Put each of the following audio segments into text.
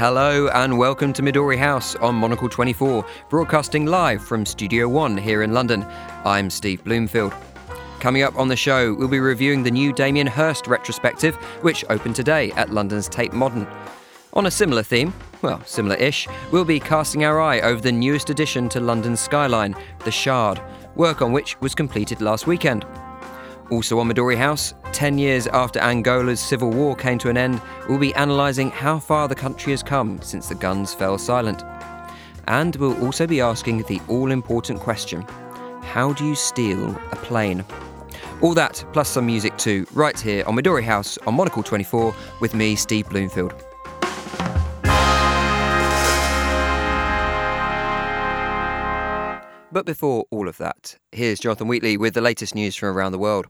Hello and welcome to Midori House on Monocle 24, broadcasting live from Studio One here in London. I'm Steve Bloomfield. Coming up on the show, we'll be reviewing the new Damien Hirst retrospective, which opened today at London's Tate Modern. On a similar theme, well, similar-ish, we'll be casting our eye over the newest addition to London's skyline, the Shard, work on which was completed last weekend. Also on Midori House, 10 years after Angola's civil war came to an end, we'll be analysing how far the country has come since the guns fell silent. And we'll also be asking the all-important question, how do you steal a plane? All that, plus some music too, right here on Midori House on Monocle 24 with me, Steve Bloomfield. But before all of that, here's Jonathan Wheatley with the latest news from around the world.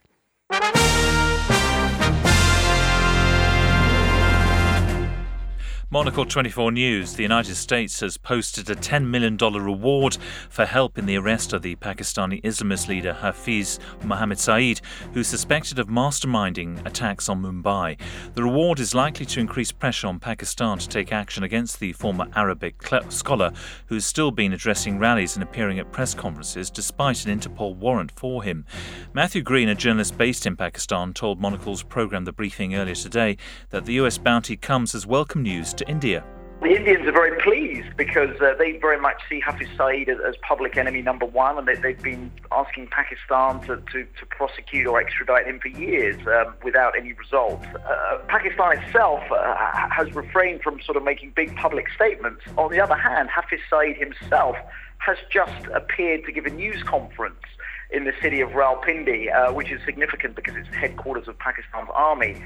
Monocle 24 News. The United States has posted a $10 million reward for help in the arrest of the Pakistani Islamist leader Hafiz Mohammed Saeed, who's suspected of masterminding attacks on Mumbai. The reward is likely to increase pressure on Pakistan to take action against the former Arabic scholar, who's still been addressing rallies and appearing at press conferences despite an Interpol warrant for him. Matthew Green, a journalist based in Pakistan, told Monocle's programme The Briefing earlier today that the US bounty comes as welcome news to India. The Indians are very pleased because they very much see Hafiz Saeed as public enemy number one, and they've been asking Pakistan to prosecute or extradite him for years without any results. Pakistan itself has refrained from sort of making big public statements. On the other hand, Hafiz Saeed himself has just appeared to give a news conference in the city of Rawalpindi, which is significant because it's the headquarters of Pakistan's army.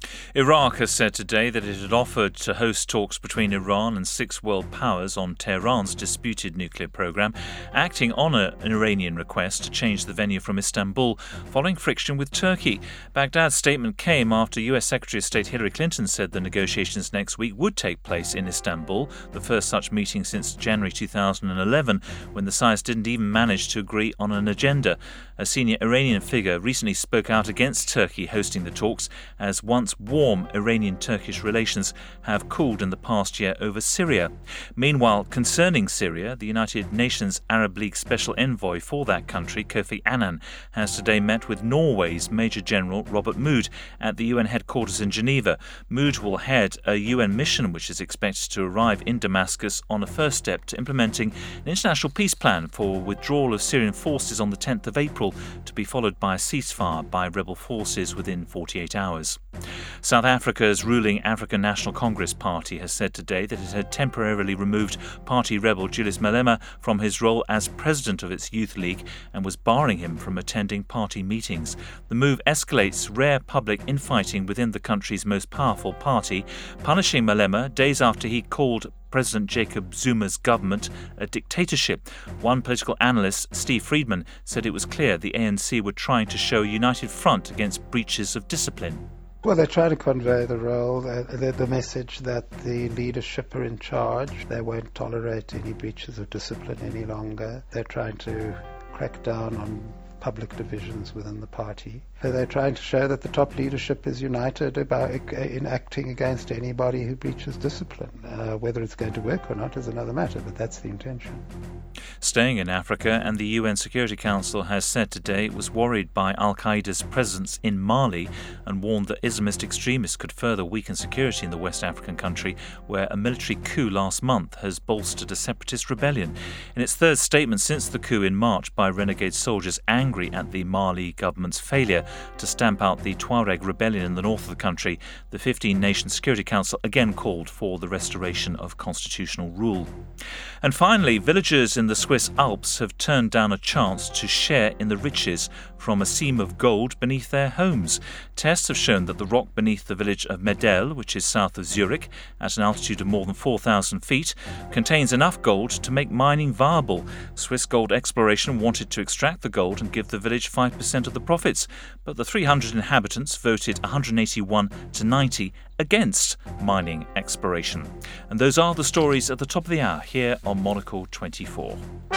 Iraq has said today that it had offered to host talks between Iran and 6 world powers on Tehran's disputed nuclear program, acting on an Iranian request to change the venue from Istanbul following friction with Turkey. Baghdad's statement came after US Secretary of State Hillary Clinton said the negotiations next week would take place in Istanbul, the first such meeting since January 2011, when the sides didn't even manage to agree on an agenda. A senior Iranian figure recently spoke out against Turkey hosting the talks, as once warm Iranian-Turkish relations have cooled in the past year over Syria. Meanwhile, concerning Syria, the United Nations Arab League Special Envoy for that country, Kofi Annan, has today met with Norway's Major General Robert Mood at the UN headquarters in Geneva. Mood will head a UN mission which is expected to arrive in Damascus on a first step to implementing an international peace plan for withdrawal of Syrian forces on the 10th of April, to be followed by a ceasefire by rebel forces within 48 hours. South Africa's ruling African National Congress Party has said today that it had temporarily removed party rebel Julius Malema from his role as president of its youth league and was barring him from attending party meetings. The move escalates rare public infighting within the country's most powerful party, punishing Malema days after he called President Jacob Zuma's government a dictatorship. One political analyst, Steve Friedman, said it was clear the ANC were trying to show a united front against breaches of discipline. Well, they're trying to convey the role, the message that the leadership are in charge. They won't tolerate any breaches of discipline any longer. They're trying to crack down on public divisions within the party. They're trying to show that the top leadership is united in acting against anybody who breaches discipline. Whether it's going to work or not is another matter, but that's the intention. Staying in Africa, and the UN Security Council has said today it was worried by al-Qaeda's presence in Mali and warned that Islamist extremists could further weaken security in the West African country, where a military coup last month has bolstered a separatist rebellion. In its third statement since the coup in March by renegade soldiers angry at the Mali government's failure to stamp out the Tuareg rebellion in the north of the country, the 15-nation Security Council again called for the restoration of constitutional rule. And finally, villagers in the Swiss Alps have turned down a chance to share in the riches from a seam of gold beneath their homes. Tests have shown that the rock beneath the village of Medel, which is south of Zurich, at an altitude of more than 4,000 feet, contains enough gold to make mining viable. Swiss Gold Exploration wanted to extract the gold and give the village 5% of the profits, but the 300 inhabitants voted 181 to 90 against mining exploration. And those are the stories at the top of the hour here on Monocle 24.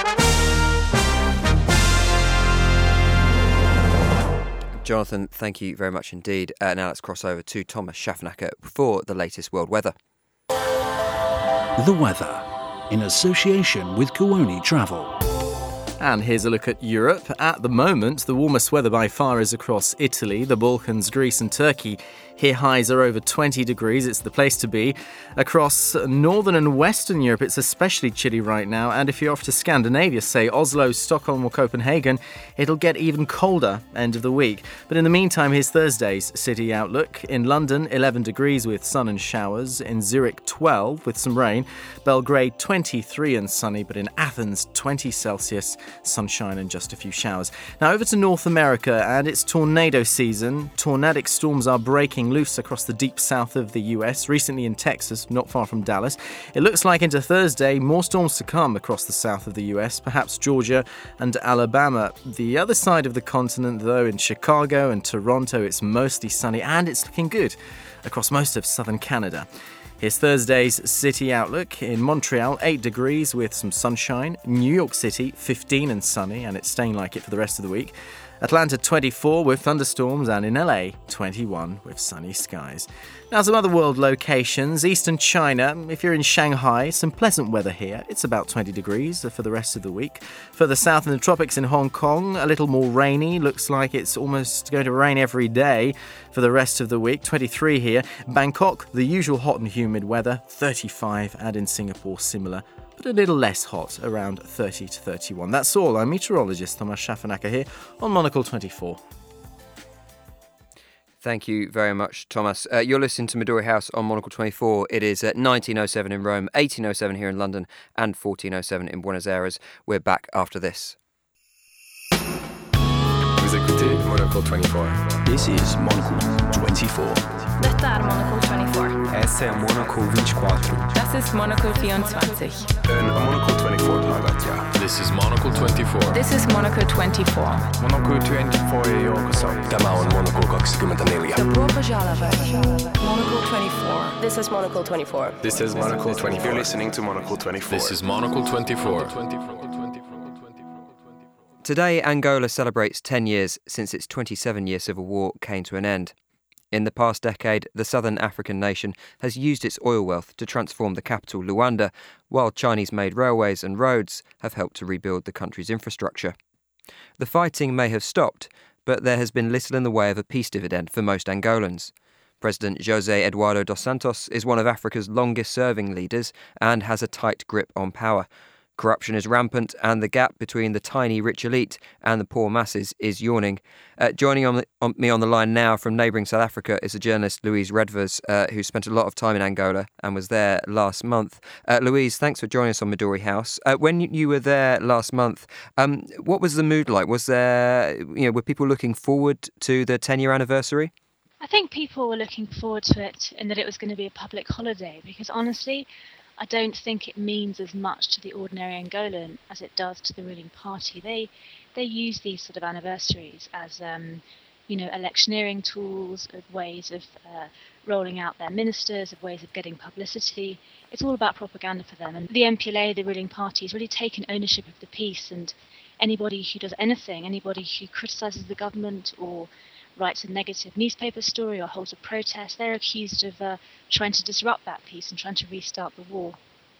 Jonathan, thank you very much indeed. Now let's cross over to Thomas Schaffnacker for the latest world weather. The weather, in association with Kuoni Travel. And here's a look at Europe. At the moment, the warmest weather by far is across Italy, the Balkans, Greece and Turkey. Here highs are over 20 degrees. It's the place to be. Across northern and western Europe, it's especially chilly right now. And if you're off to Scandinavia, say Oslo, Stockholm or Copenhagen, it'll get even colder end of the week. But in the meantime, here's Thursday's city outlook. In London, 11 degrees with sun and showers. In Zurich, 12 with some rain. Belgrade, 23 and sunny. But in Athens, 20 Celsius, sunshine and just a few showers. Now over to North America, and it's tornado season. Tornadic storms are breaking loose across the deep south of the US, recently in Texas, not far from Dallas. It looks like into Thursday, more storms to come across the south of the US, perhaps Georgia and Alabama. The other side of the continent, though, in Chicago and Toronto, it's mostly sunny and it's looking good across most of southern Canada. Here's Thursday's city outlook. In Montreal, 8 degrees with some sunshine. New York City, 15 and sunny, and it's staying like it for the rest of the week. Atlanta, 24 with thunderstorms, and in LA, 21 with sunny skies. Now some other world locations. Eastern China, if you're in Shanghai, some pleasant weather here. It's about 20 degrees for the rest of the week. Further south in the tropics in Hong Kong, a little more rainy. Looks like it's almost going to rain every day for the rest of the week. 23 here. Bangkok, the usual hot and humid weather, 35, and in Singapore, similar, but a little less hot, around 30 to 31. That's all. I'm meteorologist Thomas Schaffenacke here on Monocle 24. Thank you very much, Thomas. You're listening to Midori House on Monocle 24. It is at 1907 in Rome, 1807 here in London, and 1407 in Buenos Aires. We're back after this. Vous écoutez Monocle 24. This is Monocle 24. Detta är Monocle 24. Essa är Monocle 24. Das ist Monocle 24. En Monocle 24 taget, ja. This is Monocle 24. This is Monocle 24. Monocle 24 joukossa. Tämä on Monocle 24. Dobro požalovat. Monocle 24. This is Monocle 24. This is Monocle 24. You're listening to Monocle 24. This is Monocle 24. Today, Angola celebrates 10 years since its 27-year civil war came to an end. In the past decade, the southern African nation has used its oil wealth to transform the capital, Luanda, while Chinese-made railways and roads have helped to rebuild the country's infrastructure. The fighting may have stopped, but there has been little in the way of a peace dividend for most Angolans. President José Eduardo dos Santos is one of Africa's longest-serving leaders and has a tight grip on power. Corruption is rampant, and the gap between the tiny rich elite and the poor masses is yawning. Joining me on the line now from neighbouring South Africa is the journalist Louise Redvers, who spent a lot of time in Angola and was there last month. Louise, thanks for joining us on Midori House. When you were there last month, what was the mood like? Was there, were people looking forward to the 10-year anniversary? I think people were looking forward to it and that it was going to be a public holiday because honestly, I don't think it means as much to the ordinary Angolan as it does to the ruling party. They use these sort of anniversaries as, electioneering tools, of ways of rolling out their ministers, of ways of getting publicity. It's all about propaganda for them. And the MPLA, the ruling party, has really taken ownership of the peace. And anybody who does anything, anybody who criticises the government or writes a negative newspaper story or holds a protest, they're accused of trying to disrupt that peace and trying to restart the war.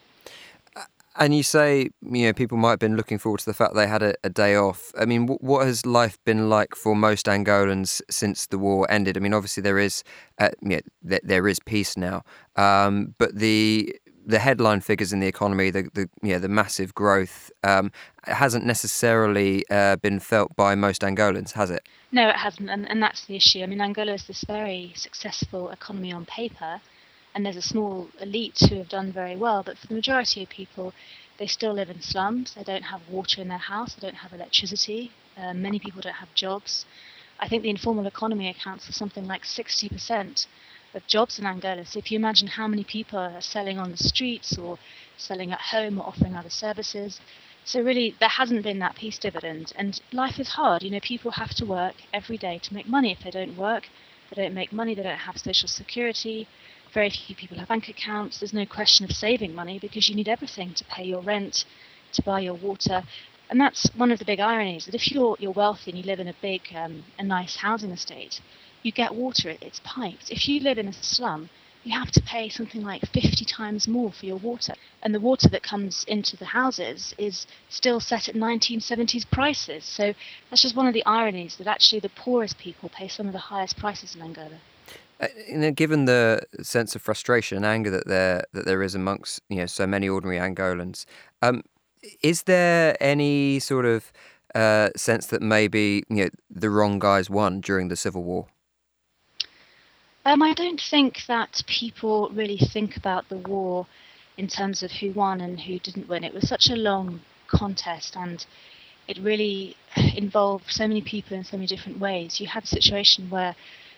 And you say, people might have been looking forward to the fact they had a day off. I mean, what has life been like for most Angolans since the war ended? I mean, obviously there is peace now, but the headline figures in the economy, the massive growth, hasn't necessarily been felt by most Angolans, has it? No, it hasn't, and that's the issue. I mean, Angola is this very successful economy on paper, and there's a small elite who have done very well, but for the majority of people, they still live in slums. They don't have water in their house, they don't have electricity, many people don't have jobs. I think the informal economy accounts for something like 60% of jobs in Angola. So if you imagine how many people are selling on the streets or selling at home or offering other services. So really, there hasn't been that peace dividend. And life is hard. People have to work every day to make money. If they don't work, they don't make money, they don't have social security. Very few people have bank accounts. There's no question of saving money because you need everything to pay your rent, to buy your water. And that's one of the big ironies, that if you're wealthy and you live in a big, a nice housing estate, you get water, it's piped. If you live in a slum, you have to pay something like 50 times more for your water. And the water that comes into the houses is still set at 1970s prices. So that's just one of the ironies, that actually the poorest people pay some of the highest prices in Angola. Given the sense of frustration and anger that there is amongst so many ordinary Angolans, is there any sort of sense that maybe the wrong guys won during the civil war? I don't think that people really think about the war in terms of who won and who didn't win. It was such a long contest, and it really involved so many people in so many different ways. You had a situation where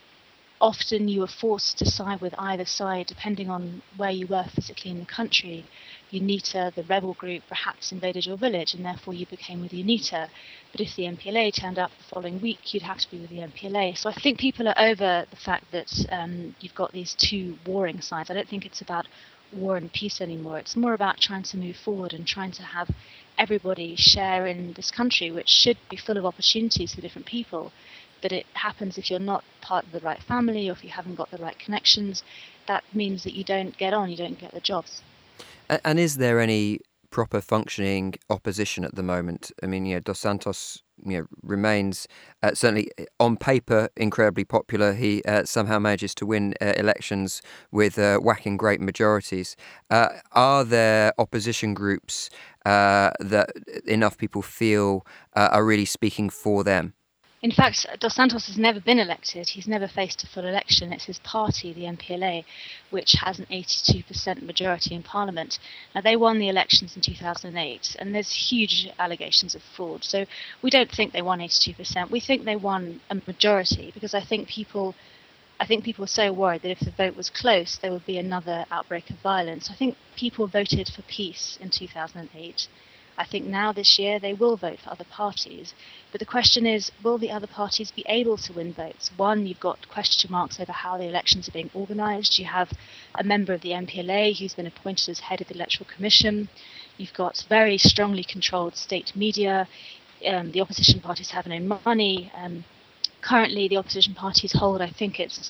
often you were forced to side with either side depending on where you were physically in the country. UNITA, the rebel group, perhaps invaded your village, and therefore you became with UNITA. But if the MPLA turned up the following week, you'd have to be with the MPLA. So I think people are over the fact that you've got these two warring sides. I don't think it's about war and peace anymore. It's more about trying to move forward and trying to have everybody share in this country, which should be full of opportunities for different people. But it happens if you're not part of the right family, or if you haven't got the right connections, that means that you don't get on, you don't get the jobs. And is there any proper functioning opposition at the moment? I mean, Dos Santos remains certainly on paper incredibly popular. He somehow manages to win elections with whacking great majorities. Are there opposition groups that enough people feel are really speaking for them? In fact, Dos Santos has never been elected. He's never faced a full election. It's his party, the MPLA, which has an 82% majority in parliament. Now, they won the elections in 2008, and there's huge allegations of fraud. So we don't think they won 82%. We think they won a majority, because I think people are so worried that if the vote was close, there would be another outbreak of violence. I think people voted for peace in 2008. I think now this year they will vote for other parties. But the question is, will the other parties be able to win votes? One, you've got question marks over how the elections are being organised. You have a member of the MPLA who's been appointed as head of the Electoral Commission. You've got very strongly controlled state media. The opposition parties have no money. Currently, the opposition parties hold, I think it's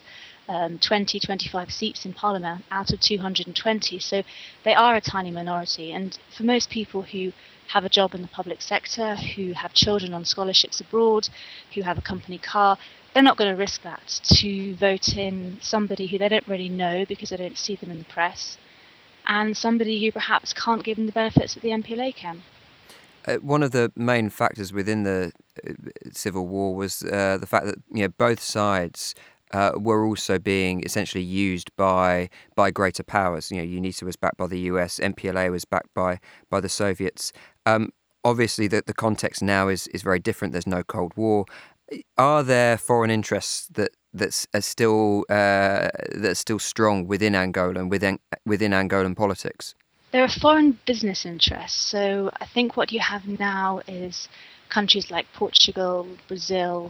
25 seats in Parliament out of 220. So they are a tiny minority. And for most people who have a job in the public sector, who have children on scholarships abroad, who have a company car, they're not going to risk that to vote in somebody who they don't really know because they don't see them in the press, and somebody who perhaps can't give them the benefits that the MPLA can. One of the main factors within the civil war was the fact that both sides were also being essentially used by greater powers. UNITA was backed by the US, MPLA was backed by the Soviets. Obviously, the context now is very different. There's no Cold War. Are there foreign interests that's still strong within Angola and within Angolan politics? There are foreign business interests. So I think what you have now is countries like Portugal, Brazil,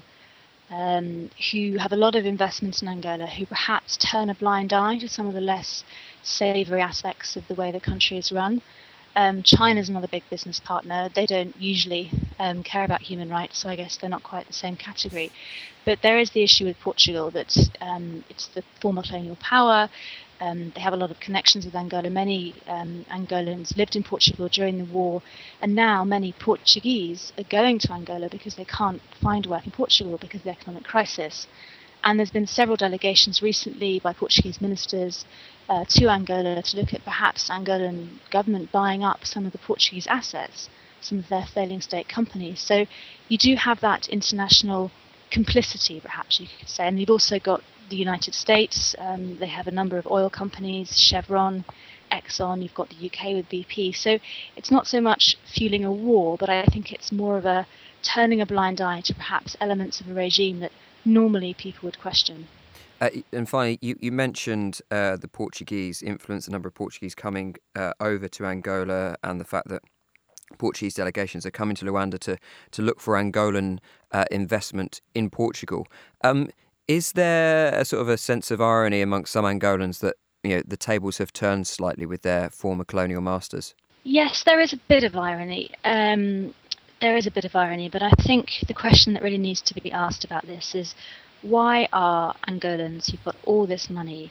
who have a lot of investment in Angola, who perhaps turn a blind eye to some of the less savoury aspects of the way the country is run. China's another big business partner. They don't usually care about human rights, so I guess they're not quite the same category. But there is the issue with Portugal that it's the former colonial power. They have a lot of connections with Angola. Many Angolans lived in Portugal during the war, and now many Portuguese are going to Angola because they can't find work in Portugal because of the economic crisis. And there's been several delegations recently by Portuguese ministers to Angola to look at perhaps Angolan government buying up some of the Portuguese assets, some of their failing state companies. So you do have that international complicity, perhaps you could say. And you've also got the United States. They have a number of oil companies, Chevron, Exxon. You've got the UK with BP. So it's not so much fueling a war, but I think it's more of a turning a blind eye to perhaps elements of a regime that normally people would question. And finally, you mentioned the Portuguese influence, the number of Portuguese coming over to Angola, and the fact that Portuguese delegations are coming to Luanda to look for Angolan investment in Portugal. Is there a sort of a sense of irony amongst some Angolans that the tables have turned slightly with their former colonial masters? Yes, there is a bit of irony. There is a bit of irony, but I think the question that really needs to be asked about this is, why are Angolans who've got all this money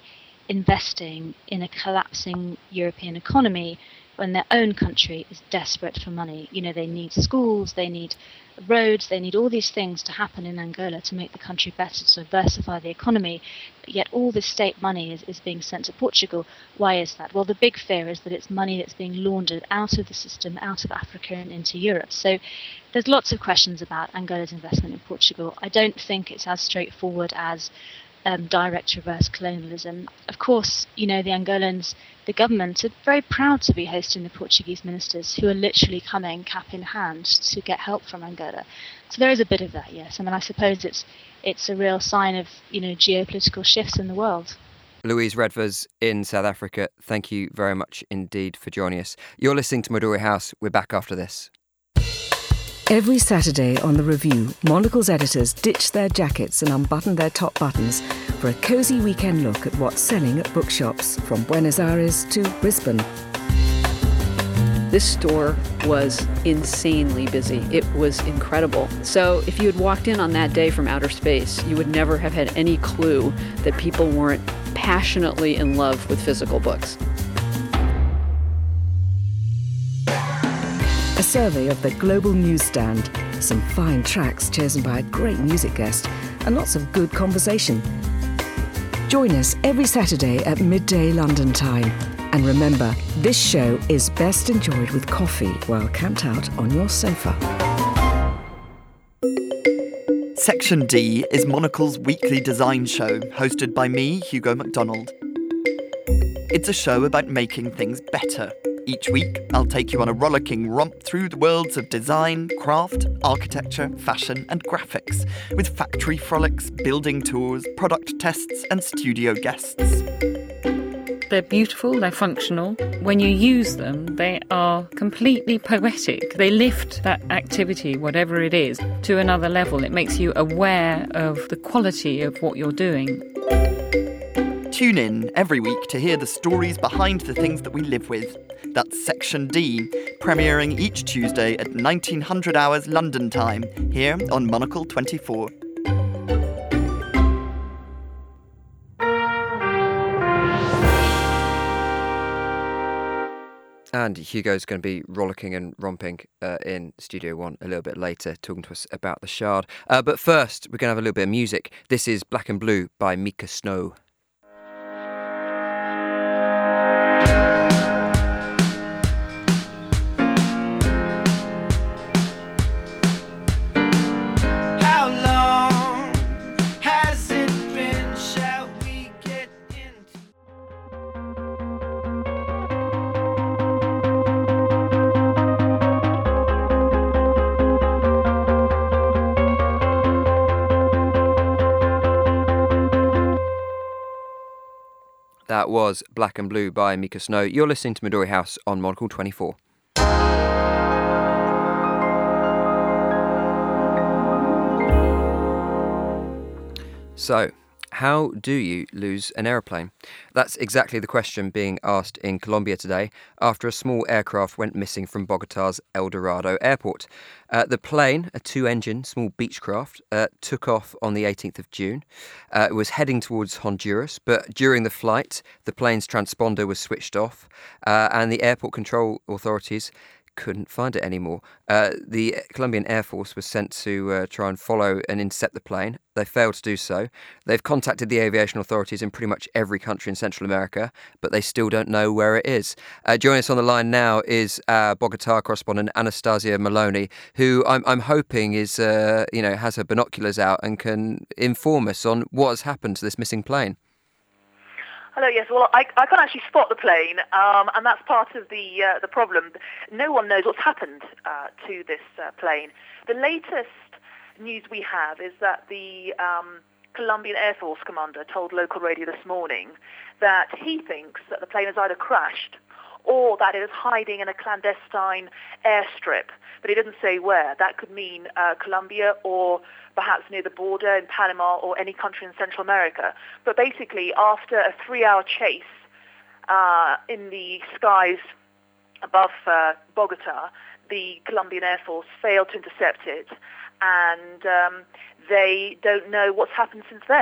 investing in a collapsing European economy when their own country is desperate for money. They need schools, they need roads, they need all these things to happen in Angola to make the country better, to diversify the economy. But yet all this state money is being sent to Portugal. Why is that? Well, the big fear is that it's money that's being laundered out of the system, out of Africa and into Europe. So there's lots of questions about Angola's investment in Portugal. I don't think it's as straightforward as direct reverse colonialism. Of course, the Angolans, the government, are very proud to be hosting the Portuguese ministers who are literally coming cap in hand to get help from Angola. So there is a bit of that, yes. I suppose it's a real sign of geopolitical shifts in the world. Louise Redvers in South Africa, thank you very much indeed for joining us. You're listening to Midori House. We're back after this. Every Saturday on The Review, Monocle's editors ditch their jackets and unbutton their top buttons for a cosy weekend look at what's selling at bookshops from Buenos Aires to Brisbane. This store was insanely busy. It was incredible. So if you had walked in on that day from outer space, you would never have had any clue that people weren't passionately in love with physical books. A survey of the global newsstand, some fine tracks chosen by a great music guest, and lots of good conversation. Join us every Saturday at midday London time. And remember, this show is best enjoyed with coffee while camped out on your sofa. Section D is Monocle's weekly design show, hosted by me, Hugo MacDonald. It's a show about making things better. Each week, I'll take you on a rollicking romp through the worlds of design, craft, architecture, fashion and graphics, with factory frolics, building tours, product tests and studio guests. They're beautiful, they're functional. When you use them, they are completely poetic. They lift that activity, whatever it is, to another level. It makes you aware of the quality of what you're doing. Tune in every week to hear the stories behind the things that we live with. That's Section D, premiering each Tuesday at 1900 hours London time, here on Monocle 24. And Hugo's going to be rollicking and romping in Studio One a little bit later, talking to us about the Shard. But first, we're going to have a little bit of music. This is Black and Blue by Mika Snow. That was Black and Blue by Mika Snow. You're listening to Midori House on Monocle 24. So, how do you lose an aeroplane? That's exactly the question being asked in Colombia today after a small aircraft went missing from Bogotá's El Dorado airport. The plane, a two-engine small Beechcraft, took off on the 18th of June. It was heading towards Honduras, but during the flight, the plane's transponder was switched off, and the airport control authorities couldn't find it anymore. The Colombian Air Force was sent to try and follow and intercept the plane. They failed to do so. They've contacted the aviation authorities in pretty much every country in Central America, but they still don't know where it is. Joining us on the line now is Bogotá correspondent Anastasia Maloney, who I'm hoping is, has her binoculars out and can inform us on what has happened to this missing plane. Hello, yes. Well, I can't actually spot the plane, and that's part of the problem. No one knows what's happened to this plane. The latest news we have is that the Colombian Air Force commander told local radio this morning that he thinks that the plane has either crashed or that it is hiding in a clandestine airstrip, but he didn't say where. That could mean Colombia or perhaps near the border in Panama or any country in Central America. But basically, after a 3-hour chase in the skies above Bogotá, the Colombian Air Force failed to intercept it, and they don't know what's happened since then.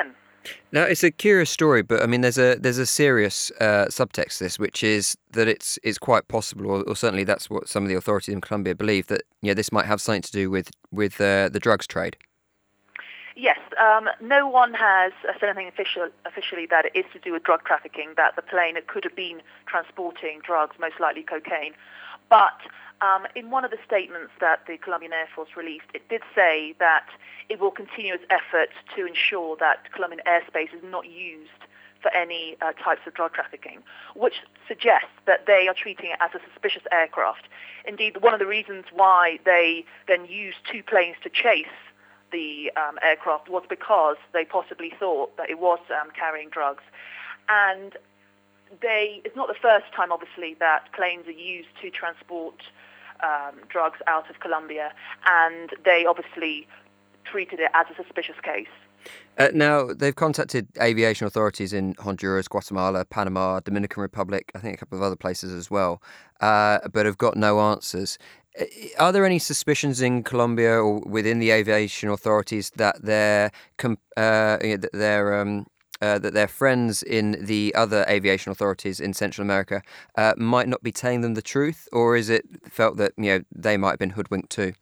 Now, it's a curious story, but I mean, there's a serious subtext to this, which is that it's quite possible, or certainly that's what some of the authorities in Colombia believe, that this might have something to do with the drugs trade. Yes, no one has said anything officially that it is to do with drug trafficking, that the plane could have been transporting drugs, most likely cocaine. But in one of the statements that the Colombian Air Force released, it did say that it will continue its efforts to ensure that Colombian airspace is not used for any types of drug trafficking, which suggests that they are treating it as a suspicious aircraft. Indeed, one of the reasons why they then used two planes to chase the aircraft was because they possibly thought that it was carrying drugs. And it's not the first time, obviously, that planes are used to transport drugs out of Colombia, and they obviously treated it as a suspicious case. Now, they've contacted aviation authorities in Honduras, Guatemala, Panama, Dominican Republic, I think a couple of other places as well, but have got no answers. Are there any suspicions in Colombia or within the aviation authorities that their friends in the other aviation authorities in Central America might not be telling them the truth, or is it felt that they might have been hoodwinked too?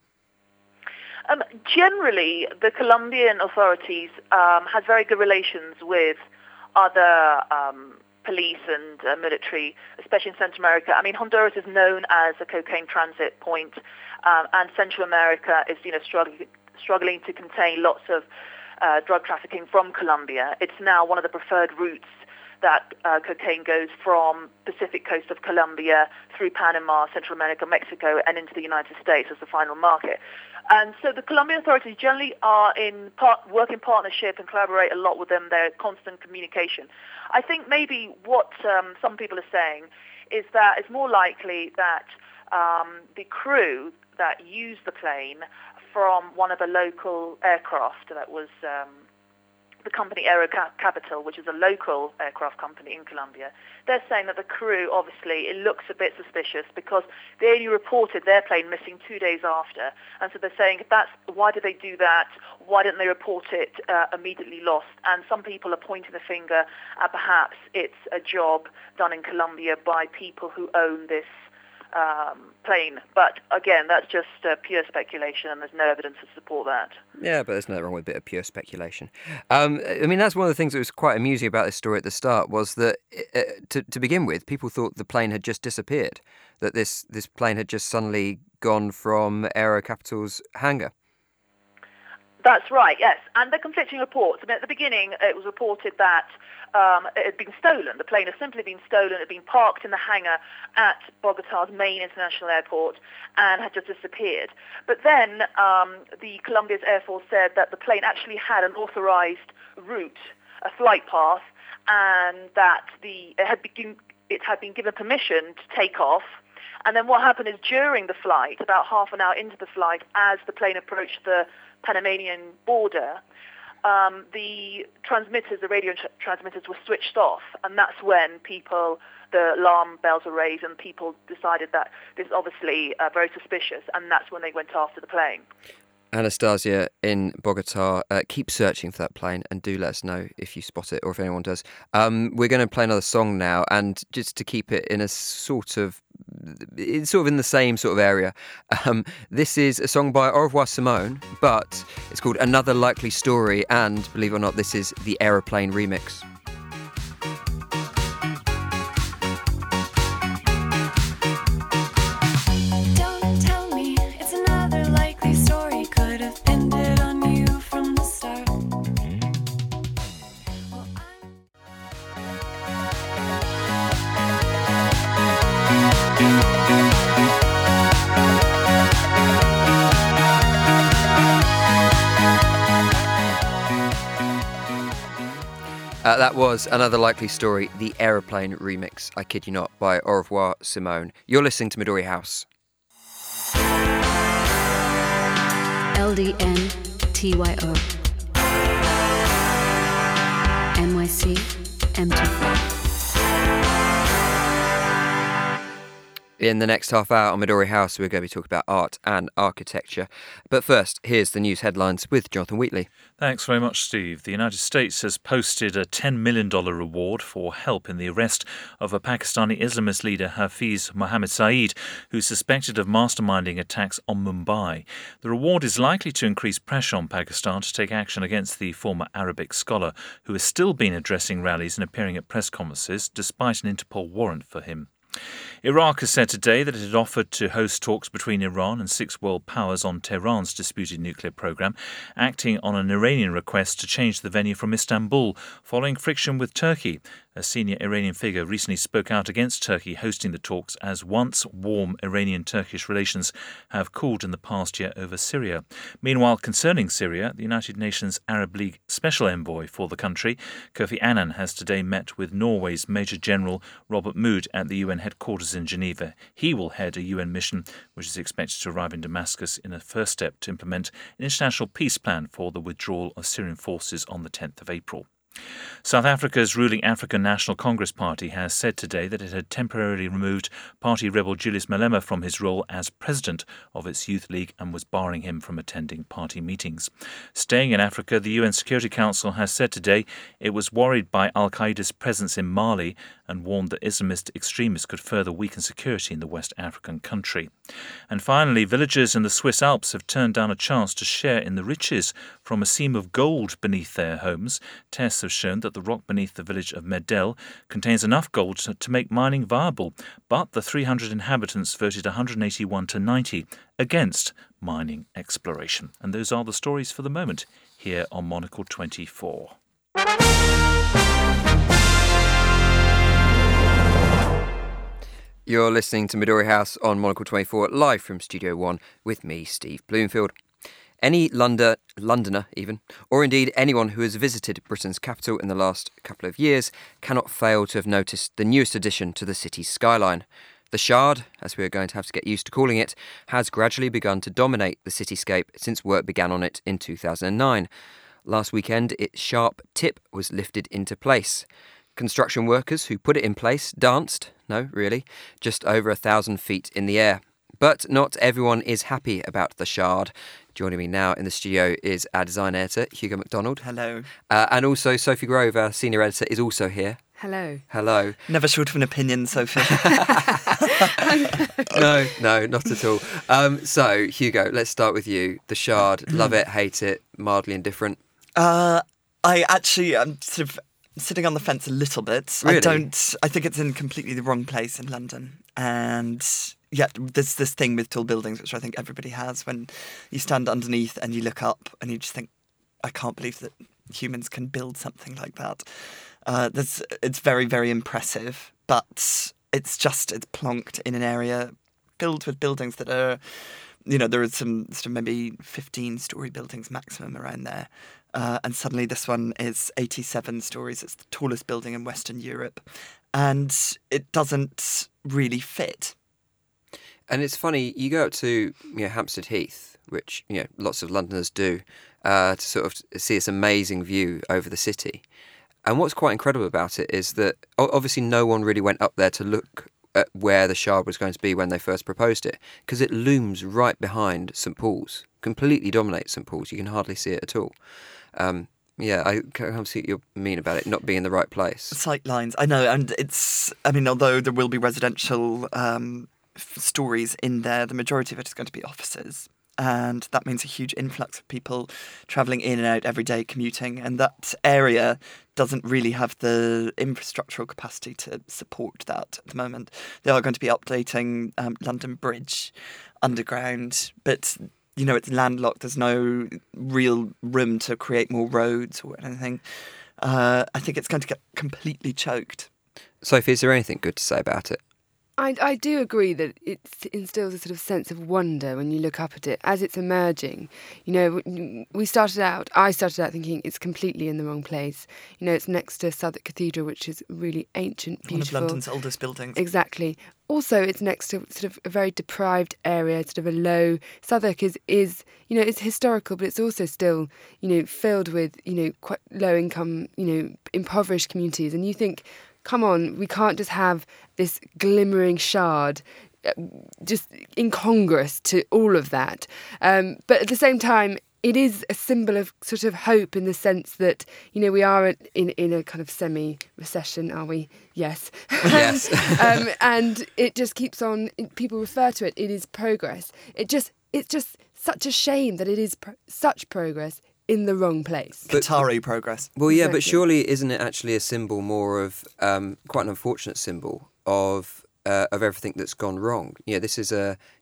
Generally, the Colombian authorities has very good relations with other police and military, especially in Central America. I mean, Honduras is known as a cocaine transit point, and Central America is, struggling to contain lots of drug trafficking from Colombia. It's now one of the preferred routes that cocaine goes from Pacific coast of Colombia through Panama, Central America, Mexico, and into the United States as the final market. And so the Colombian authorities generally are work in partnership and collaborate a lot with them. They're in constant communication. I think maybe what some people are saying is that it's more likely that the crew that used the plane from one of the local aircraft that was the company Aero Capital, which is a local aircraft company in Colombia, they're saying that the crew, obviously, it looks a bit suspicious because they only reported their plane missing 2 days after. And so they're saying, why did they do that? Why didn't they report it immediately lost? And some people are pointing the finger at perhaps it's a job done in Colombia by people who own this plane. But again, that's just pure speculation, and there's no evidence to support that. Yeah, but there's nothing wrong with a bit of pure speculation. I mean, that's one of the things that was quite amusing about this story at the start, was that to begin with, people thought the plane had just disappeared, that this plane had just suddenly gone from Aero Capital's hangar. That's right, yes. And the conflicting reports. I mean, at the beginning, it was reported that it had been stolen. The plane had simply been stolen. It had been parked in the hangar at Bogotá's main international airport and had just disappeared. But then the Colombia's Air Force said that the plane actually had an authorized route, a flight path, and that it had been given permission to take off. And then what happened is during the flight, about half an hour into the flight, as the plane approached the Panamanian border, the radio transmitters were switched off, and that's when the alarm bells were raised, and people decided that this is obviously very suspicious, and that's when they went after the plane. Anastasia in Bogotá, keep searching for that plane and do let us know if you spot it or if anyone does. We're going to play another song now, and just to keep it in it's sort of in the same sort of area. This is a song by Au revoir Simone, but it's called Another Likely Story, and believe it or not, this is the Aeroplane remix. That was Another Likely Story, the Aeroplane remix, I kid you not, by Au revoir Simone. You're listening to Midori House. LDNTYO NYC M24. In the next half hour on Midori House, we're going to be talking about art and architecture. But first, here's the news headlines with Jonathan Wheatley. Thanks very much, Steve. The United States has posted a $10 million reward for help in the arrest of a Pakistani Islamist leader, Hafiz Mohammed Saeed, who's suspected of masterminding attacks on Mumbai. The reward is likely to increase pressure on Pakistan to take action against the former Arabic scholar, who has still been addressing rallies and appearing at press conferences despite an Interpol warrant for him. Iraq has said today that it had offered to host talks between Iran and 6 world powers on Tehran's disputed nuclear program, acting on an Iranian request to change the venue from Istanbul following friction with Turkey. A senior Iranian figure recently spoke out against Turkey hosting the talks, as once warm Iranian-Turkish relations have cooled in the past year over Syria. Meanwhile, concerning Syria, the United Nations Arab League Special Envoy for the country, Kofi Annan, has today met with Norway's Major General Robert Mood at the UN headquarters in Geneva. He will head a UN mission which is expected to arrive in Damascus in a first step to implement an international peace plan for the withdrawal of Syrian forces on the 10th of April. South Africa's ruling African National Congress Party has said today that it had temporarily removed party rebel Julius Malema from his role as president of its youth league and was barring him from attending party meetings. Staying in Africa, the UN Security Council has said today it was worried by al-Qaeda's presence in Mali and warned that Islamist extremists could further weaken security in the West African country. And finally, villagers in the Swiss Alps have turned down a chance to share in the riches from a seam of gold beneath their homes. Tests have shown that the rock beneath the village of Medel contains enough gold to make mining viable, but the 300 inhabitants voted 181 to 90 against mining exploration. And those are the stories for the moment here on Monocle 24. You're listening to Midori House on Monocle 24, live from Studio 1 with me, Steve Bloomfield. Any Londoner even, or indeed anyone who has visited Britain's capital in the last couple of years, cannot fail to have noticed the newest addition to the city's skyline. The Shard, as we are going to have to get used to calling it, has gradually begun to dominate the cityscape since work began on it in 2009. Last weekend, its sharp tip was lifted into place. Construction workers who put it in place danced, just over 1,000 feet in the air. But not everyone is happy about the Shard. Joining me now in the studio is our design editor, Hugo MacDonald. Hello. And also Sophie Grove, our senior editor, is also here. Hello. Hello. Never short of an opinion, Sophie. No, not at all. So, Hugo, let's start with you. The Shard, love it, hate it, mildly indifferent? I'm sort of sitting on the fence a little bit. Really? I think it's in completely the wrong place in London. And yeah, there's this thing with tall buildings, which I think everybody has, when you stand underneath and you look up and you just think, I can't believe that humans can build something like that. It's very, very impressive, but it's plonked in an area filled with buildings that are, there are some sort of maybe 15-storey buildings maximum around there. And suddenly this one is 87 stories. It's the tallest building in Western Europe. And it doesn't really fit. And it's funny, you go up to Hampstead Heath, which lots of Londoners do, to sort of see this amazing view over the city. And what's quite incredible about it is that obviously no one really went up there to look at where the Shard was going to be when they first proposed it, because it looms right behind St Paul's, completely dominates St Paul's. You can hardly see it at all. I can't see what you mean about it not being in the right place. Sight lines, I know, and although there will be residential stories in there, the majority of it is going to be offices. And that means a huge influx of people travelling in and out every day, commuting. And that area doesn't really have the infrastructural capacity to support that at the moment. They are going to be updating London Bridge underground, but it's landlocked. There's no real room to create more roads or anything. I think it's going to get completely choked. Sophie, is there anything good to say about it? I do agree that it instills a sort of sense of wonder when you look up at it as it's emerging. I started out thinking it's completely in the wrong place. It's next to Southwark Cathedral, which is really ancient, beautiful. One of London's oldest buildings. Exactly. Also, it's next to sort of a very deprived area, sort of a low. Southwark is it's historical, but it's also still, filled with, quite low income, impoverished communities. And you think, come on, we can't just have this glimmering Shard just incongruous to all of that. But at the same time, it is a symbol of sort of hope in the sense that, we are in a kind of semi-recession, are we? Yes. Yes. And it just keeps on, people refer to it, it is progress. It's just such a shame that it is such progress in the wrong place. Qatari progress. Well, yeah, but surely isn't it actually a symbol more of, quite an unfortunate symbol of everything that's gone wrong? This is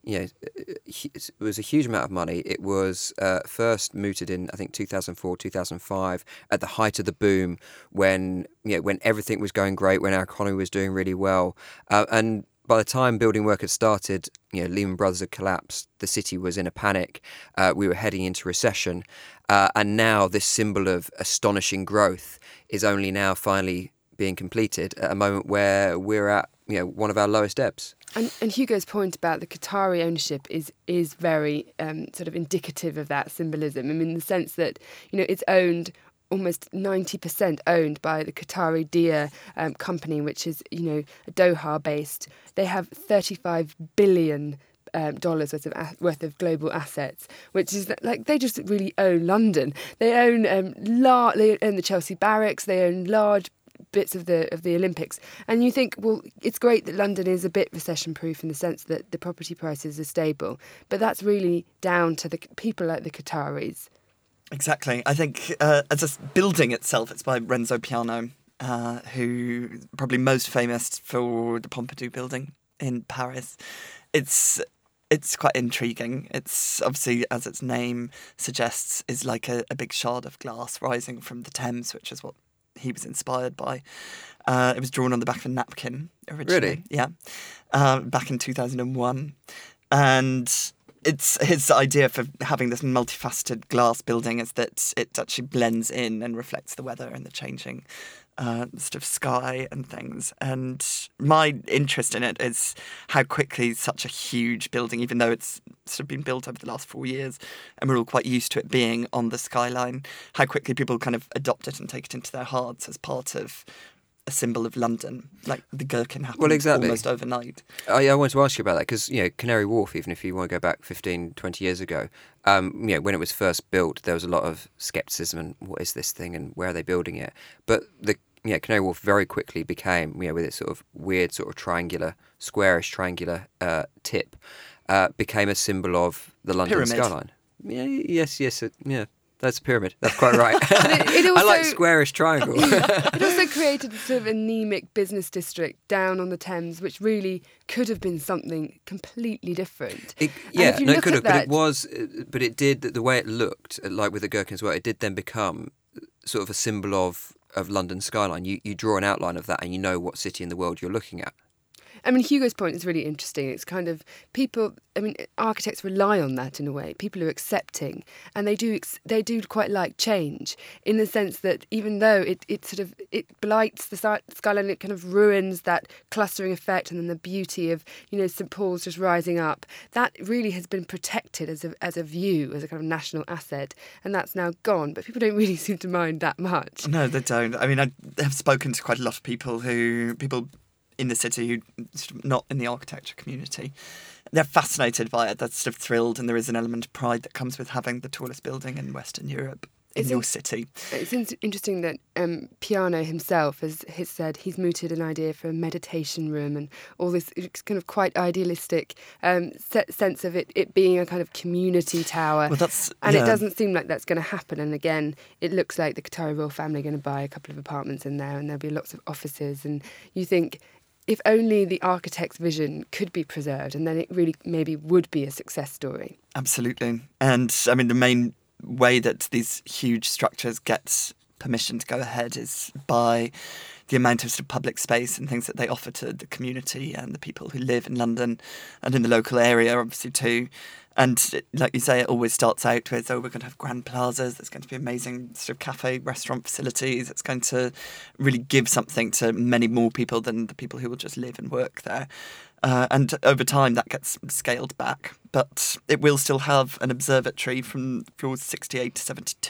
it was a huge amount of money. It was first mooted in, I think, 2004, 2005, at the height of the boom, when everything was going great, when our economy was doing really well, and by the time building work had started, Lehman Brothers had collapsed. The city was in a panic. We were heading into recession, and now this symbol of astonishing growth is only now finally being completed at a moment where we're at one of our lowest ebbs. And Hugo's point about the Qatari ownership is very sort of indicative of that symbolism. I mean, in the sense that it's owned almost 90% owned by the Qatari Dia company, which is Doha based. They have $35 billion worth of global assets, which is like they just really own London. They own the Chelsea Barracks. They own large bits of the Olympics, and you think, well, it's great that London is a bit recession-proof in the sense that the property prices are stable, but that's really down to the people like the Qataris. Exactly. I think as a building itself, it's by Renzo Piano, who probably most famous for the Pompidou building in Paris. It's quite intriguing. It's obviously, as its name suggests, is like a big shard of glass rising from the Thames, which is what he was inspired by. It was drawn on the back of a napkin originally. Really? Yeah. Back in 2001. And it's his idea for having this multifaceted glass building is that it actually blends in and reflects the weather and the changing sort of sky and things. And my interest in it is how quickly such a huge building, even though it's sort of been built over the last 4 years and we're all quite used to it being on the skyline, how quickly people kind of adopt it and take it into their hearts as part of a symbol of London. Like the Gherkin happened almost overnight. I wanted to ask you about that because, Canary Wharf, even if you want to go back 15, 20 years ago, when it was first built, there was a lot of scepticism and what is this thing and where are they building it? But Canary Wharf very quickly became, with its sort of weird sort of squarish triangular tip, became a symbol of the London pyramid. Skyline. Yes, that's a pyramid. That's quite right. I like squarish triangle. It also created a sort of anemic business district down on the Thames, which really could have been something completely different. It could have, but it did, the way it looked, like with the Gherkin as well, it did then become sort of a symbol of London skyline. You draw an outline of that and you know what city in the world you're looking at. I mean, Hugo's point is really interesting. It's kind of architects rely on that in a way. People are accepting, and they do quite like change in the sense that even though it blights the skyline, it kind of ruins that clustering effect, and then the beauty of St Paul's just rising up. That really has been protected as a view, as a kind of national asset, and that's now gone. But people don't really seem to mind that much. No, they don't. I mean, I have spoken to quite a lot of people in the city who sort of not in the architecture community. They're fascinated by it. They're sort of thrilled, and there is an element of pride that comes with having the tallest building in Western Europe in your city. It's interesting that Piano himself has said he's mooted an idea for a meditation room and all this kind of quite idealistic sense of it being a kind of community tower. Well, it doesn't seem like that's going to happen. And again, it looks like the Qatari royal family are going to buy a couple of apartments in there, and there'll be lots of offices. And you think, if only the architect's vision could be preserved, and then it really maybe would be a success story. Absolutely. And I mean, the main way that these huge structures get permission to go ahead is by the amount of sort of public space and things that they offer to the community and the people who live in London and in the local area, obviously, too. And like you say, it always starts out with, we're going to have grand plazas, there's going to be amazing sort of cafe, restaurant facilities. It's going to really give something to many more people than the people who will just live and work there. And over time, that gets scaled back. But it will still have an observatory from floors 68 to 72.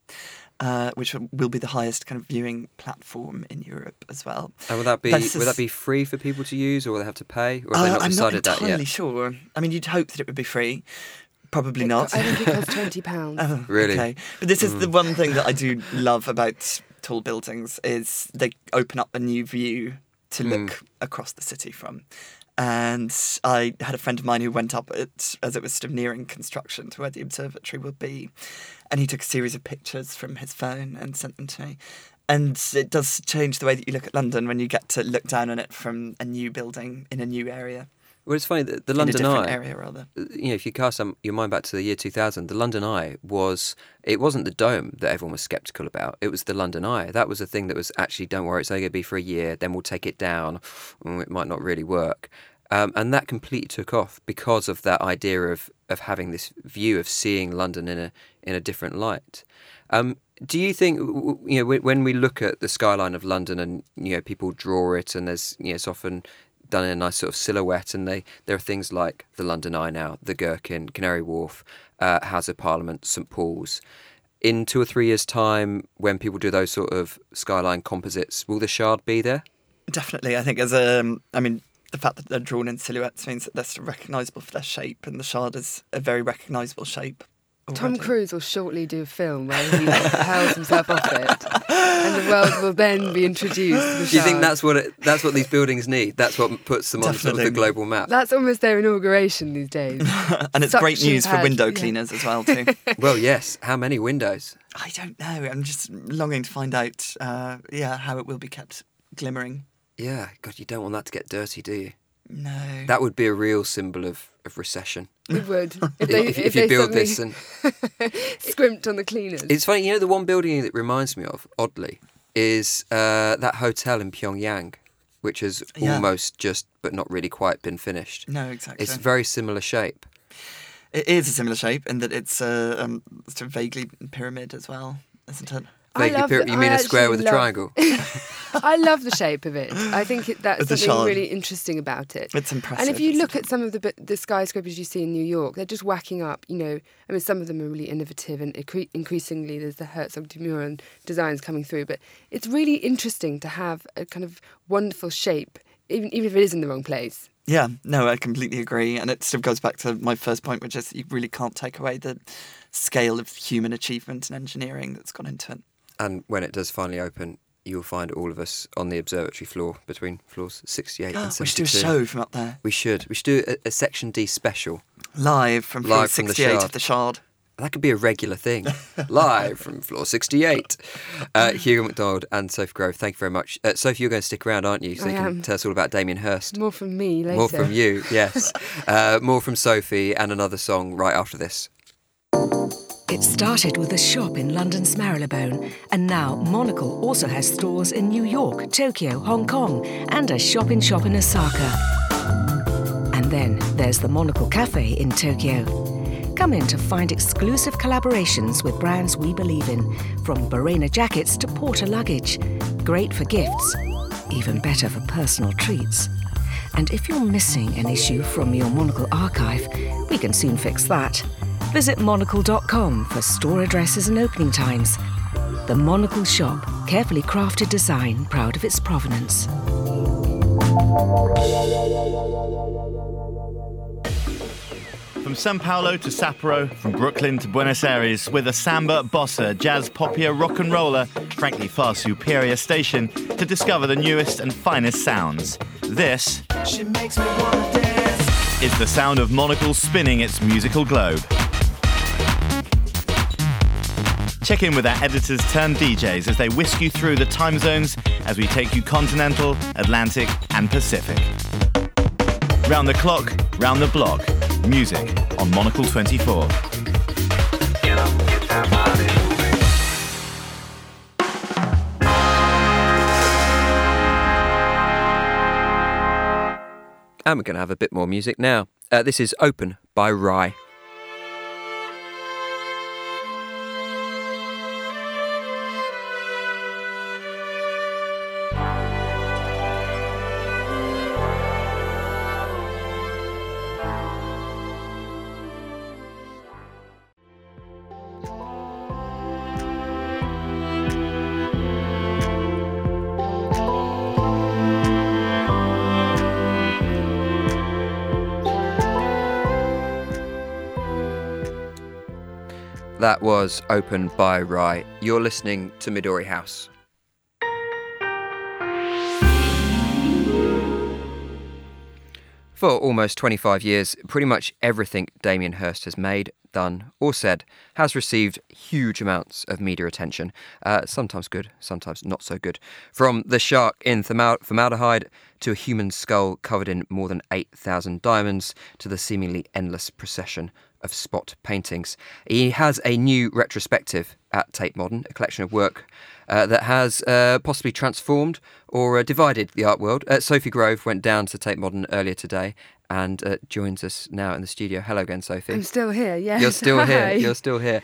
which will be the highest kind of viewing platform in Europe as well. And would that be free for people to use, or will they have to pay, or have they not decided that yet? I'm not entirely sure. I mean, you'd hope that it would be free. Probably not. I think it costs £20. Oh, really? Okay. But this is the one thing that I do love about tall buildings is they open up a new view to look across the city from. And I had a friend of mine who went up it as it was sort of nearing construction to where the observatory will be. And he took a series of pictures from his phone and sent them to me. And it does change the way that you look at London when you get to look down on it from a new building in a new area. Well, it's funny that the London Eye, area, rather. You know, if you cast your mind back to the year 2000, the London Eye it wasn't the dome that everyone was sceptical about. It was the London Eye. That was the thing that was actually, don't worry, it's only going to be for a year, then we'll take it down, it might not really work. And that completely took off because of that idea of having this view of seeing London in a different light. Do you think, you know, when we look at the skyline of London and, you know, people draw it and there's, you know, it's often done in a nice sort of silhouette, and there are things like the London Eye now, the Gherkin, Canary Wharf, House of Parliament, St Paul's. In 2 or 3 years' time, when people do those sort of skyline composites, will the Shard be there? Definitely. I think the fact that they're drawn in silhouettes means that they're sort of recognisable for their shape, and the Shard is a very recognisable shape. Tom Cruise will shortly do a film where he hurls himself off it, and the world will then be introduced to the Shard. Do you think that's what these buildings need? That's what puts them on sort of the global map? That's almost their inauguration these days. And it's great news for window cleaners as well, too. Well, yes. How many windows? I don't know. I'm just longing to find out, how it will be kept glimmering. Yeah. God, you don't want that to get dirty, do you? No. That would be a real symbol of recession. It would. If you build this and scrimped on the cleaners. It's funny, you know, the one building that reminds me of, oddly, is that hotel in Pyongyang, which has almost just, but not really quite, been finished. No, exactly. It's a very similar shape. It is a similar shape in that it's sort of vaguely pyramid as well, isn't it? You mean a square with a triangle? I love the shape of it. I think that's something really interesting about it. It's impressive. And if you look at some of the skyscrapers you see in New York, they're just whacking up, you know. I mean, some of them are really innovative, and increasingly there's the Herzog de Meuron designs coming through. But it's really interesting to have a kind of wonderful shape, even if it is in the wrong place. Yeah, no, I completely agree. And it sort of goes back to my first point, which is you really can't take away the scale of human achievement and engineering that's gone into it. And when it does finally open, you'll find all of us on the observatory floor between floors 68 and 72. We should do a show from up there. We should do a Section D special. Live from floor 68 of the Shard. That could be a regular thing. Live from floor 68. Hugo MacDonald and Sophie Grove, thank you very much. Sophie, you're going to stick around, aren't you? So you can tell us all about Damien Hirst. More from me later. More from you, yes. More from Sophie and another song right after this. It started with a shop in London's Marylebone, and now Monocle also has stores in New York, Tokyo, Hong Kong, and a shop-in-shop in Osaka. And then there's the Monocle Cafe in Tokyo. Come in to find exclusive collaborations with brands we believe in, from Barena jackets to Porter luggage. Great for gifts, even better for personal treats. And if you're missing an issue from your Monocle archive, we can soon fix that. Visit monocle.com for store addresses and opening times. The Monocle Shop, carefully crafted design, proud of its provenance. From Sao Paulo to Sapporo, from Brooklyn to Buenos Aires, with a samba, bossa, jazz, poppier, rock and roller, frankly far superior station to discover the newest and finest sounds. This is the sound of Monocle spinning its musical globe. Check in with our editors turned DJs as they whisk you through the time zones as we take you continental, Atlantic and Pacific. Round the clock, round the block. Music on Monocle 24. And we're going to have a bit more music now. This is Open by Rye. That was Open by Rye. You're listening to Midori House. For almost 25 years, pretty much everything Damien Hirst has made, done or said has received huge amounts of media attention, sometimes good, sometimes not so good. From the shark in formaldehyde to a human skull covered in more than 8,000 diamonds to the seemingly endless procession of spot paintings. He has a new retrospective at Tate Modern, a collection of work that has possibly transformed or divided the art world. Sophie Grove went down to Tate Modern earlier today and joins us now in the studio. Hello again, Sophie. I'm still here, yes. You're still Hi. here. You're still here.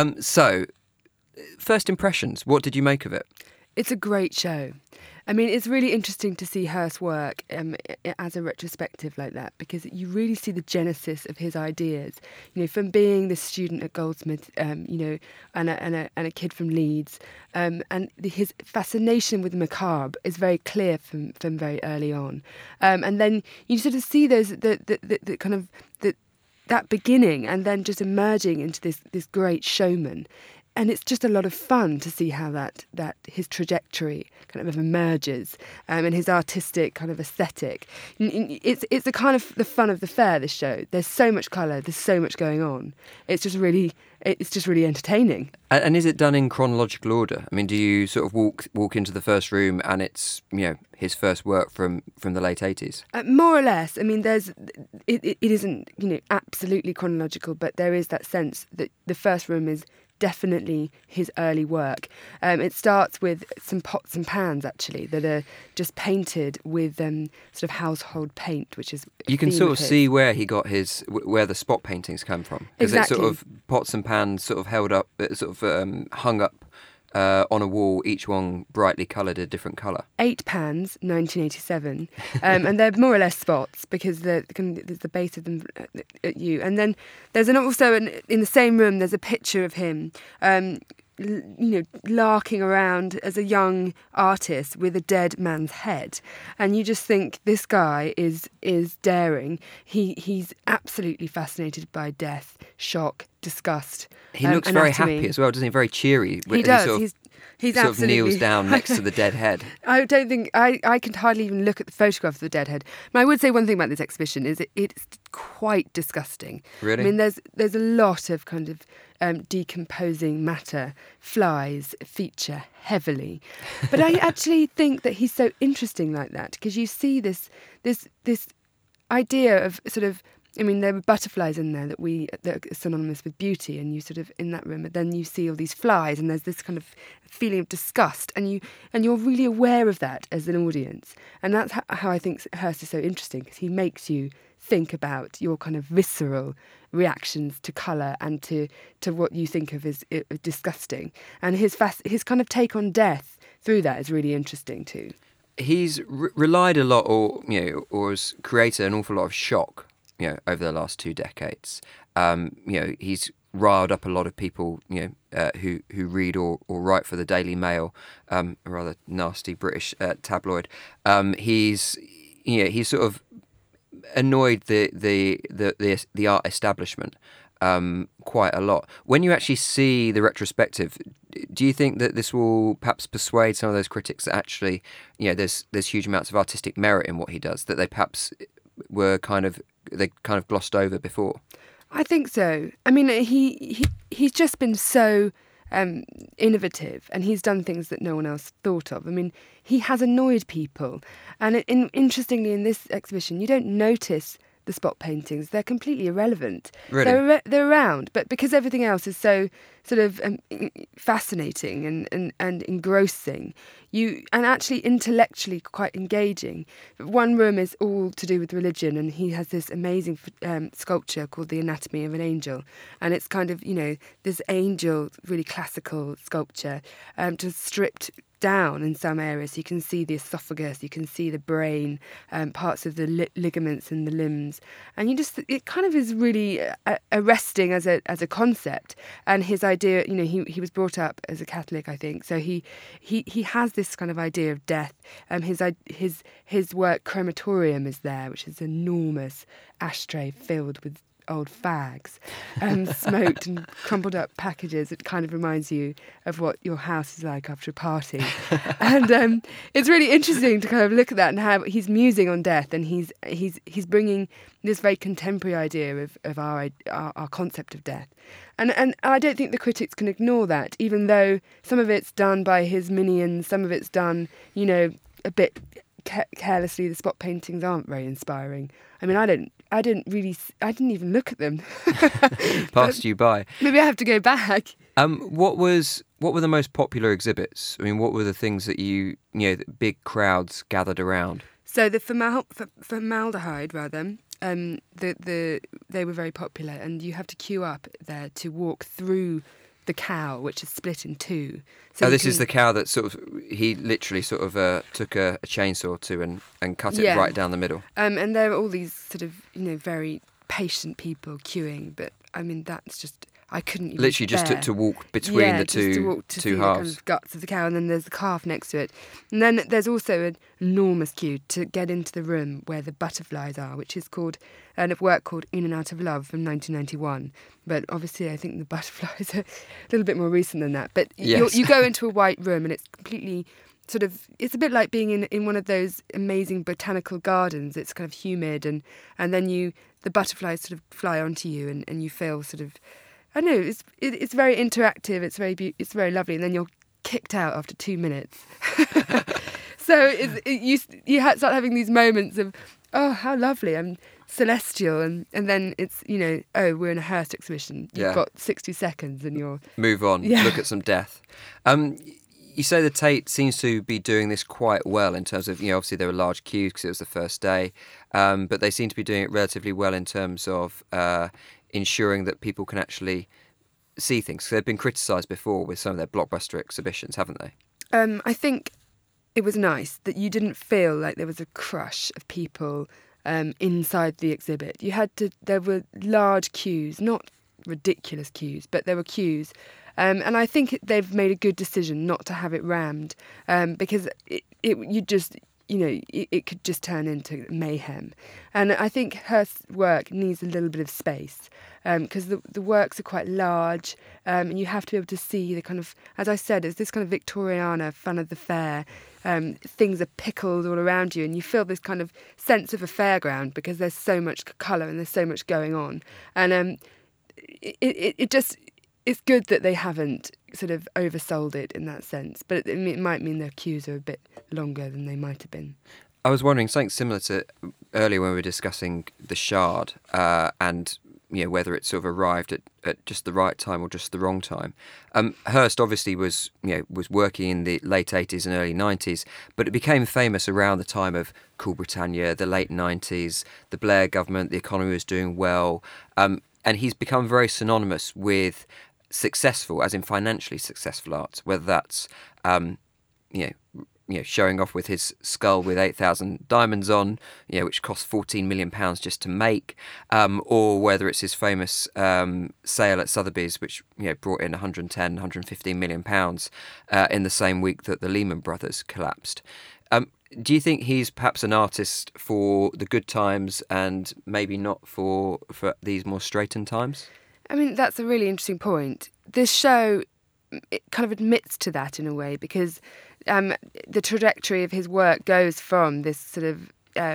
So, first impressions, what did you make of it? It's a great show. I mean, it's really interesting to see Hirst's work as a retrospective like that, because you really see the genesis of his ideas. You know, from being this student at Goldsmith, you know, and a kid from Leeds, and his fascination with the macabre is very clear from very early on. And then you sort of see those the kind of that beginning, and then just emerging into this great showman. And it's just a lot of fun to see how that his trajectory kind of emerges, and his artistic kind of aesthetic. It's a kind of the fun of the fair, this show. There's so much colour, there's so much going on. It's just really entertaining. And is it done in chronological order? I mean, do you sort of walk into the first room and it's, you know, his first work from the late 80s? More or less. I mean, it isn't, you know, absolutely chronological, but there is that sense that the first room is definitely his early work. It starts with some pots and pans, actually, that are just painted with sort of household paint, which is you can sort of see where he got where the spot paintings come from. Because exactly. It's sort of pots and pans sort of held up, sort of hung up on a wall, each one brightly coloured a different colour. 8 pans, 1987, and they're more or less spots because there's the base of them at you. And then there's also in the same room there's a picture of him, you know, larking around as a young artist with a dead man's head, and you just think this guy is daring. He's absolutely fascinated by death, shock, disgust. He looks anatomy. Very happy as well, doesn't he? Very cheery. He does. He He's sort of kneels down next to the dead head. I don't think I can hardly even look at the photograph of the dead head. I would say one thing about this exhibition is it's quite disgusting. Really? I mean, there's a lot of kind of decomposing matter. Flies feature heavily, but I actually think that he's so interesting like that, because you see this idea of sort of. I mean, there were butterflies in there that are synonymous with beauty, and you sort of in that room, but then you see all these flies, and there's this kind of feeling of disgust, and you're really aware of that as an audience, and that's how I think Hirst is so interesting, because he makes you think about your kind of visceral reactions to colour and to what you think of as disgusting, and his kind of take on death through that is really interesting too. He's relied a lot, or has created an awful lot of shock. You know, over the last 2 decades, you know, he's riled up a lot of people, you know, who read or write for the Daily Mail, a rather nasty British tabloid. He's sort of annoyed the art establishment quite a lot. When you actually see the retrospective, do you think that this will perhaps persuade some of those critics that actually, you know, there's huge amounts of artistic merit in what he does, that they perhaps were kind of glossed over before? I think so. I mean, he's just been so innovative, and he's done things that no one else thought of. I mean, he has annoyed people, and interestingly, in this exhibition, you don't notice the spot paintings. They're completely irrelevant. Really? They're around, but because everything else is so sort of fascinating and engrossing, and actually intellectually quite engaging. One room is all to do with religion, and he has this amazing sculpture called The Anatomy of an Angel, and it's kind of, you know, this angel, really classical sculpture, just stripped down in some areas. You can see the esophagus, you can see the brain, parts of the ligaments in the limbs, and it kind of is really arresting as a concept. And his idea, you know, he was brought up as a Catholic, I think, so he has this kind of idea of death. His work Crematorium is there, which is an enormous ashtray filled with old fags, smoked and crumpled up packages. It kind of reminds you of what your house is like after a party. And it's really interesting to kind of look at that and how he's musing on death, and he's bringing this very contemporary idea of our concept of death. And I don't think the critics can ignore that, even though some of it's done by his minions, some of it's done, a bit carelessly. The spot paintings aren't very inspiring. I mean, I didn't even look at them. Passed you by. Maybe I have to go back. What were the most popular exhibits? I mean, what were the things that that big crowds gathered around? So the formaldehyde, rather. They were very popular, and you have to queue up there to walk through the cow, which is split in two. So this is the cow that he literally took a chainsaw to and cut it right down the middle. And there are all these sort of very patient people queuing, but I mean that's just. I couldn't even literally just to walk between the two halves. The kind of guts of the cow, and then there's the calf next to it. And then there's also an enormous queue to get into the room where the butterflies are, which is called a work called In and Out of Love from 1991. But obviously I think the butterflies are a little bit more recent than that. But yes. you go into a white room and it's completely it's a bit like being in one of those amazing botanical gardens. It's kind of humid and then the butterflies sort of fly onto you and you feel sort of, I know it's very interactive. It's very lovely, and then you're kicked out after 2 minutes. So you start having these moments of, oh, how lovely! I'm celestial, and then it's oh, we're in a Hearst exhibition. You've got 60 seconds, and you're move on. Yeah. Look at some death. You say the Tate seems to be doing this quite well in terms of, obviously there were large queues because it was the first day, but they seem to be doing it relatively well in terms of ensuring that people can actually see things. So they've been criticised before with some of their blockbuster exhibitions, haven't they? I think it was nice that you didn't feel like there was a crush of people inside the exhibit. There were large queues, not ridiculous queues, but there were queues. And I think they've made a good decision not to have it rammed, because it could just turn into mayhem. And I think her work needs a little bit of space, because the works are quite large, and you have to be able to see the kind of, as I said, it's this kind of Victoriana fun of the fair. Things are pickled all around you, and you feel this kind of sense of a fairground because there's so much colour and there's so much going on. And it's good that they haven't sort of oversold it in that sense, but it might mean their queues are a bit longer than they might have been. I was wondering, something similar to earlier when we were discussing the Shard, and whether it sort of arrived at just the right time or just the wrong time. Hearst obviously was working in the late 80s and early 90s, but it became famous around the time of Cool Britannia, the late 90s, the Blair government, the economy was doing well, and he's become very synonymous with successful, as in financially successful art, whether that's showing off with his skull with 8,000 diamonds on, which cost £14 million just to make, or whether it's his famous sale at Sotheby's, which brought in 110, 115 million pounds in the same week that the Lehman Brothers collapsed. Do you think he's perhaps an artist for the good times and maybe not for these more straitened times? I mean, that's a really interesting point. This show, it kind of admits to that in a way, because the trajectory of his work goes from this sort of,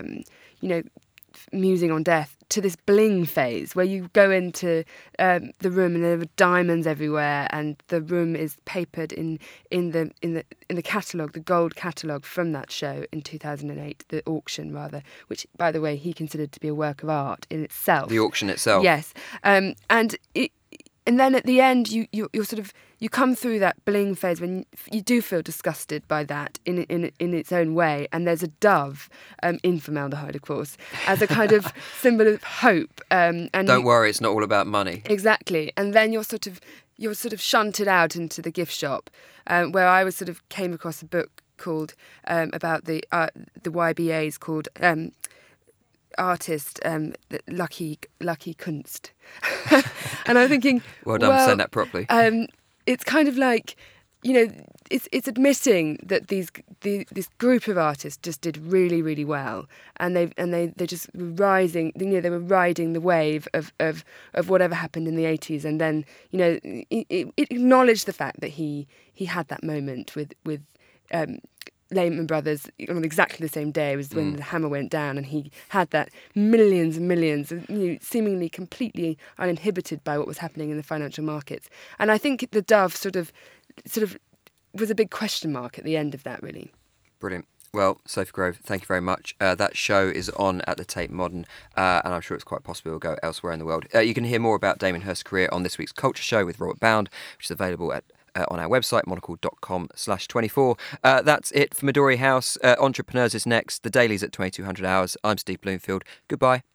musing on death to this bling phase where you go into the room and there are diamonds everywhere, and the room is papered in the catalogue, the gold catalogue from that show in 2008, the auction rather, which by the way he considered to be a work of art in itself. The auction itself. Yes, and then at the end you come through that bling phase when you do feel disgusted by that in its own way, and there's a dove in formaldehyde, of course, as a kind of symbol of hope. And don't worry, it's not all about money. Exactly, and then you're sort of shunted out into the gift shop, where I came across a book called about the YBAs called artist Lucky Kunst. And I'm thinking, well done for saying that properly. It's kind of like, it's admitting that this group of artists just did really, really well, and they just were rising. They were riding the wave of whatever happened in the 80s, and then it acknowledged the fact that he had that moment with Lehman Brothers on exactly the same day was when the hammer went down, and he had that millions and millions, seemingly completely uninhibited by what was happening in the financial markets. And I think the Dove sort of was a big question mark at the end of that, really. Brilliant. Well, Sophie Grove, thank you very much. That show is on at the Tate Modern, and I'm sure it's quite possible it'll go elsewhere in the world. You can hear more about Damien Hirst's career on this week's Culture Show with Robert Bound, which is available on our website, monocle.com/24. That's it for Midori House. Entrepreneurs is next. The Daily's at 2200 hours. I'm Steve Bloomfield. Goodbye.